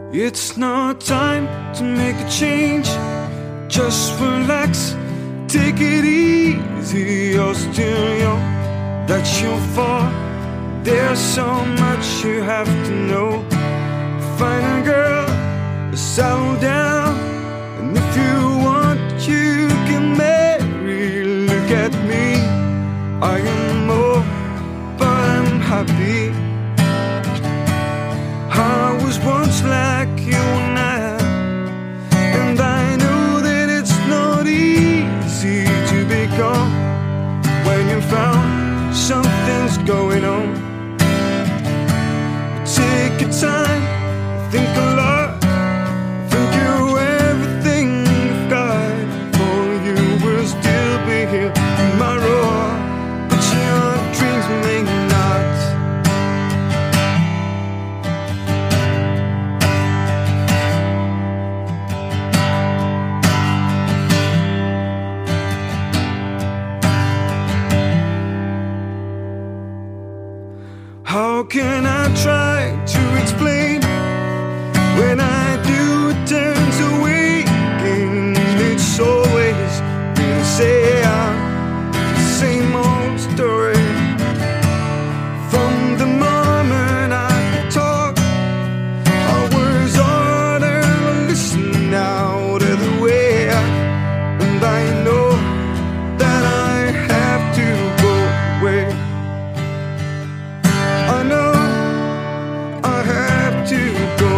It's not time to make a change. Just relax, take it easy. You're still young, that's your fault. There's so much you have to know. Find a girl, settle down, and if you want, you can marry. Look at me, I am old, but I'm happy. I was once like you now, and I know that it's not easy to be calm when you found something's going on. Take your time, think a lot, think you're everything you've got. For you will still be here tomorrow, but your dreams may not. How can I try to explain when I do it turns away again? It's always been the same old story. From the moment I could talk, I was harder to listen now to the way and I know that I have to go away. I know I have to go.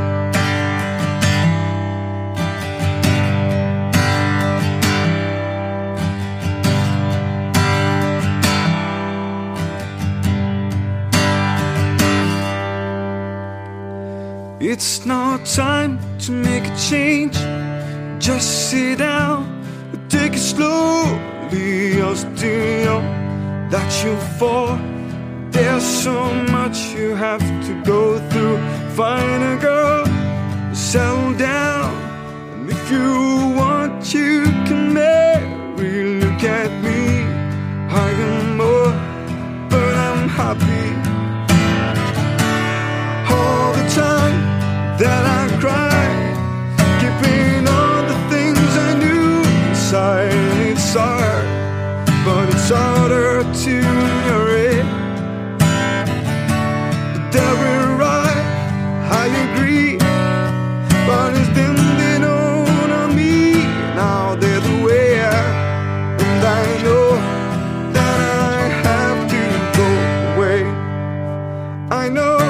It's not time to make a change. Just sit down, take it slowly. You're still young, that's your fault. There's so much you have to go through. Find a girl, settle down, and if you want, you can marry. Look at me, I am old, but I'm happy. All the time that I cry, keeping all the things I knew inside. It's hard, but it's harder to narrate. They're right, I agree, but it's them they don't on me. Now they're the way and I know that I have to go away. I know